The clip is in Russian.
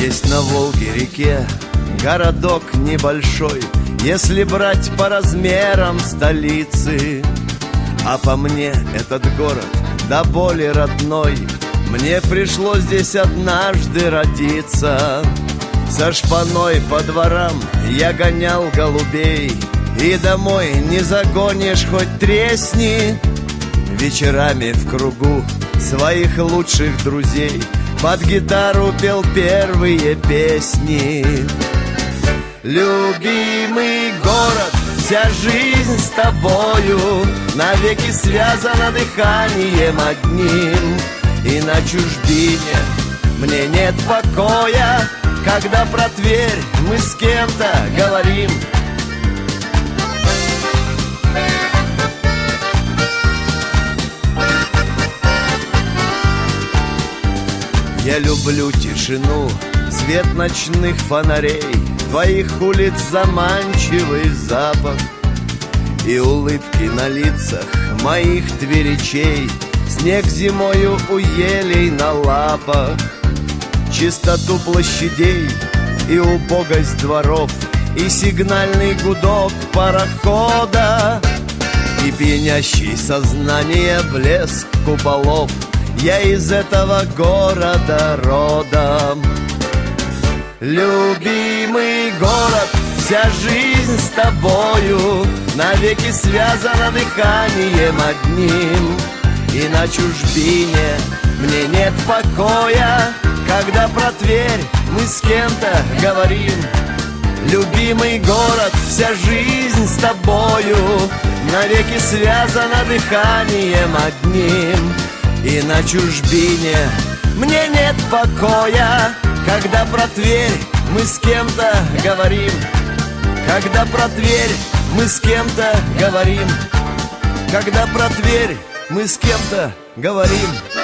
Есть на Волге-реке городок небольшой, если брать по размерам столицы. А по мне этот город до боли родной. Мне пришлось здесь однажды родиться. Со шпаной по дворам я гонял голубей, и домой не загонишь, хоть тресни. Вечерами в кругу своих лучших друзей под гитару пел первые песни. Любимый город, вся жизнь с тобою навеки связана дыханием одним. И на чужбине мне нет покоя, когда про Тверь мы с кем-то говорим. Я люблю тишину, свет ночных фонарей, твоих улиц заманчивый запах и улыбки на лицах моих тверичей, снег зимою у елей на лапах, чистоту площадей и убогость дворов, и сигнальный гудок парохода, и пьянящий сознание блеск куполов. Я из этого города родом. Любимый город, вся жизнь с тобою навеки связана дыханием одним. И на чужбине мне нет покоя, когда про Тверь мы с кем-то говорим. Любимый город, вся жизнь с тобою навеки связана дыханием одним. И на чужбине мне нет покоя, когда про Тверь мы с кем-то говорим. Когда про Тверь мы с кем-то говорим. Когда про Тверь мы с кем-то говорим.